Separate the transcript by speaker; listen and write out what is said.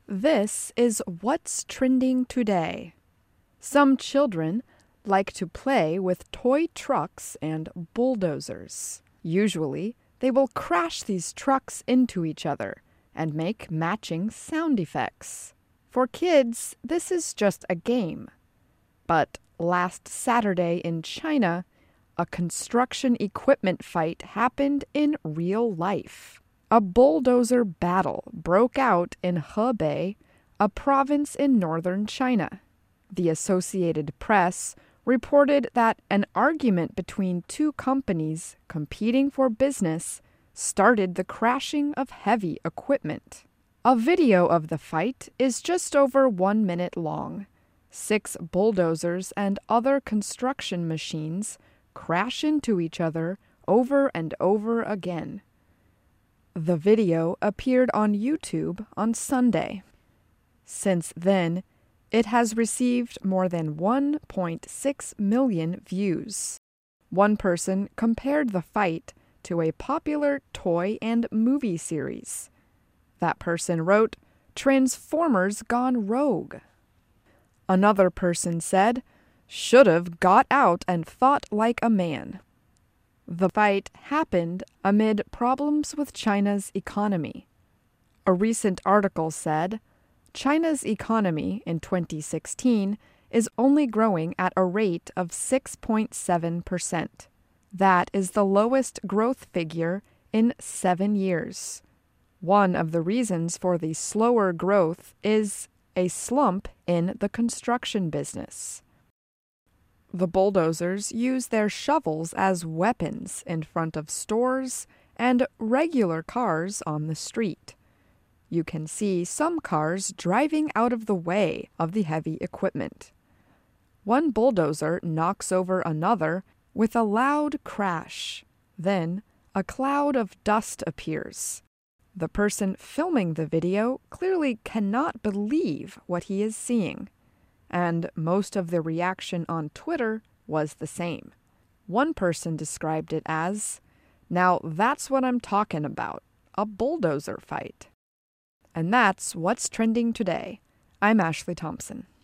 Speaker 1: This is what's trending today. Some children like to play with toy trucks and bulldozers. Usually, they will crash these trucks into each other and make matching sound effects. For kids, this is just a game. But last Saturday in China, a construction equipment fight happened in real life. A bulldozer battle broke out in Hebei, a province in northern China. The Associated Press reported that an argument between two companies competing for business started the crashing of heavy equipment. A video of the fight is just over 1 minute long. 6 bulldozers and other construction machines crash into each other over and over again. The video appeared on YouTube on Sunday. Since then, it has received more than 1.6 million views. One person compared the fight to a popular toy and movie series. That person wrote, "Transformers gone rogue." Another person said, "Should've got out and fought like a man." The fight happened amid problems with China's economy. A recent article said, China's economy in 2016 is only growing at a rate of 6.7%. That is the lowest growth figure in 7 years. One of the reasons for the slower growth is a slump in the construction business. The bulldozers use their shovels as weapons in front of stores and regular cars on the street. You can see some cars driving out of the way of the heavy equipment. One bulldozer knocks over another with a loud crash. Then, a cloud of dust appears. The person filming the video clearly cannot believe what he is seeing, and most of the reaction on Twitter was the same. One person described it as, "Now that's what I'm talking about, a bulldozer fight." And that's what's trending today. I'm Ashley Thompson.